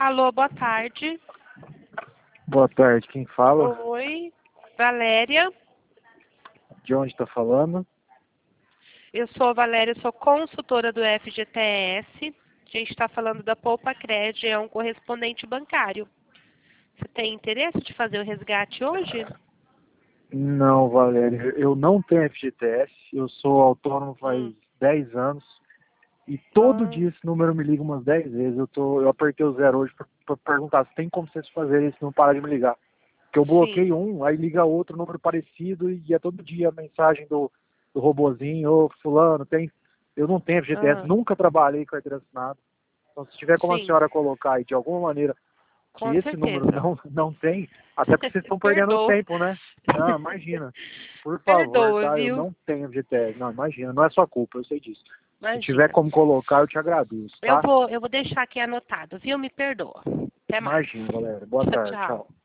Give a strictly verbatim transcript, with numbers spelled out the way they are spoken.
Alô, boa tarde. Boa tarde, quem fala? Oi, Valéria. De onde está falando? Eu sou a Valéria, sou consultora do F G T S. A gente está falando da Poupa Cred, é um correspondente bancário. Você tem interesse de fazer o resgate hoje? Não, Valéria, eu não tenho F G T S, eu sou autônomo faz Hum. dez anos e todo Ah, dia esse número me liga umas dez vezes. Eu, tô, eu apertei o zero hoje para perguntar se tem como vocês fazerem isso, não parar de me ligar. Porque eu sim. bloqueio um, aí liga outro número parecido e é todo dia a mensagem do, do robozinho, ô fulano, tem. Eu não tenho F G T S, Ah, nunca trabalhei com carteira assinada. Então se tiver como a sim, senhora colocar aí de alguma maneira que com esse número certeza. não, não tem, até porque vocês estão perdendo Perdoa. tempo, né? Não, imagina. Por favor, Perdoa, tá? Eu viu? não tenho F G T S. Não, imagina, não é sua culpa, eu sei disso. Se tiver Imagina. como colocar, eu te agradeço, Eu tá? vou, eu vou deixar aqui anotado, viu? Me perdoa. Até mais. Imagina, galera. Boa Tchau, tarde, tchau. tchau.